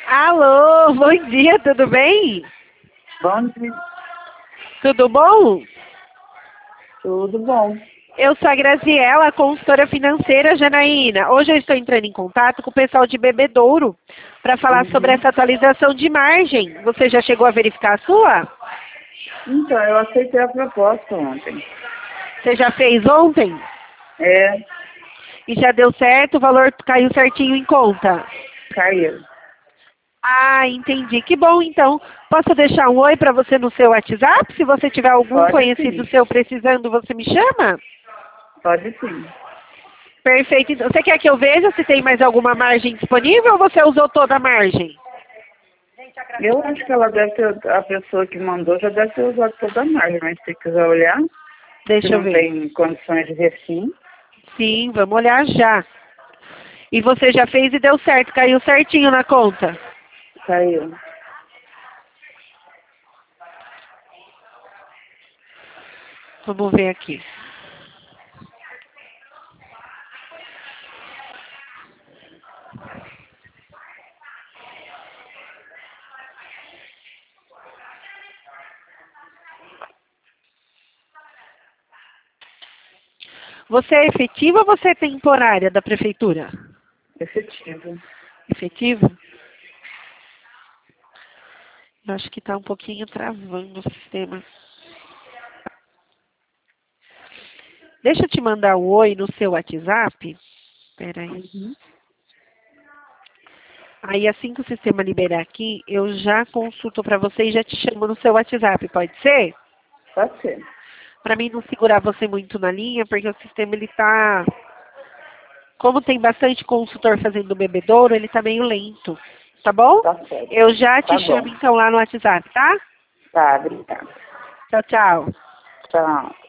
Alô, bom dia, tudo bem? Bom dia. Tudo bom? Tudo bom. Eu sou a Graziela, consultora financeira Janaína. Hoje eu estou entrando em contato com o pessoal de Bebedouro para falar sobre Uhum. essa atualização de margem. Você já chegou a verificar a sua? Então, eu aceitei a proposta ontem. Você já fez ontem? É, E já deu certo? O valor caiu certinho em conta? caiu. Ah, entendi. Que bom, então. Posso deixar um oi para você no seu WhatsApp? Se você tiver algum Pode conhecido sim. seu precisando, você me chama? Pode sim. Perfeito. Então, você quer que eu veja se tem mais alguma margem disponível ou você usou toda a margem? Eu acho que ela deve ter, a pessoa que mandou já deve ter usado toda a margem, mas se quiser olhar, se Deixa eu não ver. tem condições de ver sim, Sim, vamos olhar já. E você já fez e deu certo, caiu certinho na conta. caiu. Vamos ver aqui. Você é efetiva ou você é temporária da prefeitura? Efetivo. Efetivo? Eu acho que está um pouquinho travando o sistema. Deixa eu te mandar um oi no seu WhatsApp. Espera aí. Uhum. Aí assim que o sistema liberar aqui, eu já consulto para você e já te chamo no seu WhatsApp, pode ser? Pode ser. Para mim não segurar você muito na linha, porque o sistema ele tá, como tem bastante consultor fazendo bebedouro, ele tá meio lento, tá bom? Tá certo. Eu já te Tá chamo bom. então lá no WhatsApp, tá? Tá, obrigada. Tchau, tchau. Tchau.